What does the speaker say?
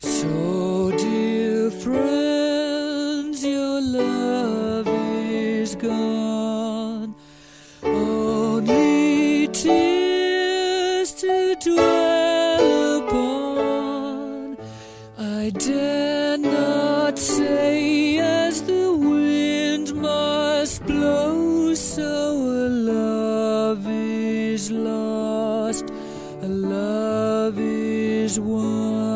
So, dear friends, your love is gone, only tears to dwell upon. I dare not say as the wind must blow, so a love is lost, a love is won.